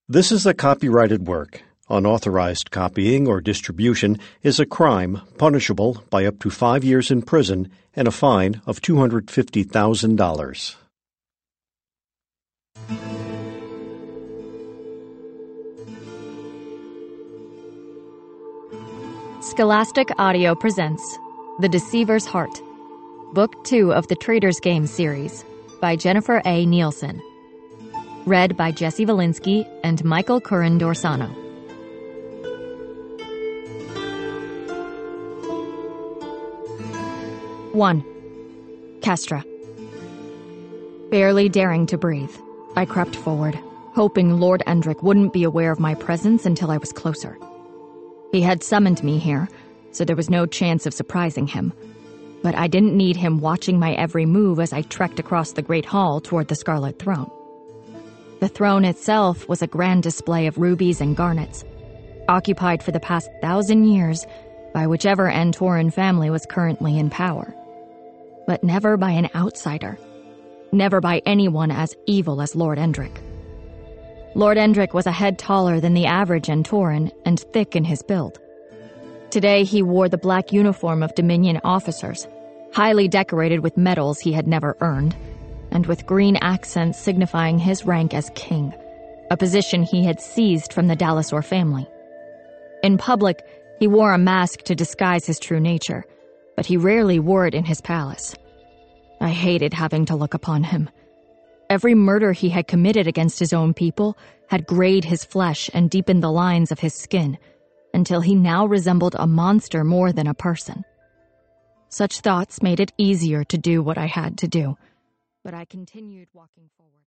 This is a copyrighted work. Unauthorized copying or distribution is a crime punishable by up to 5 years in prison and a fine of $250,000. Scholastic Audio presents The Deceiver's Heart, Book 2 of the Traitor's Game series by Jennifer A. Nielsen. Read by Jesse Valinsky and Michael Curran Dorsano. One. Kestra. Barely daring to breathe, I crept forward, hoping Lord Endrick wouldn't be aware of my presence until I was closer. He had summoned me here, so there was no chance of surprising him. But I didn't need him watching my every move as I trekked across the Great Hall toward the Scarlet Throne. The throne itself was a grand display of rubies and garnets, occupied for the past 1,000 years by whichever Antoran family was currently in power. But never by an outsider. Never by anyone as evil as Lord Endrick. Lord Endrick was a head taller than the average Antoran and thick in his build. Today he wore the black uniform of Dominion officers, highly decorated with medals he had never earned, and with green accents signifying his rank as king, a position he had seized from the Dalasor family. In public, he wore a mask to disguise his true nature, but he rarely wore it in his palace. I hated having to look upon him. Every murder he had committed against his own people had grayed his flesh and deepened the lines of his skin, until he now resembled a monster more than a person. Such thoughts made it easier to do what I had to do, but I continued walking forward.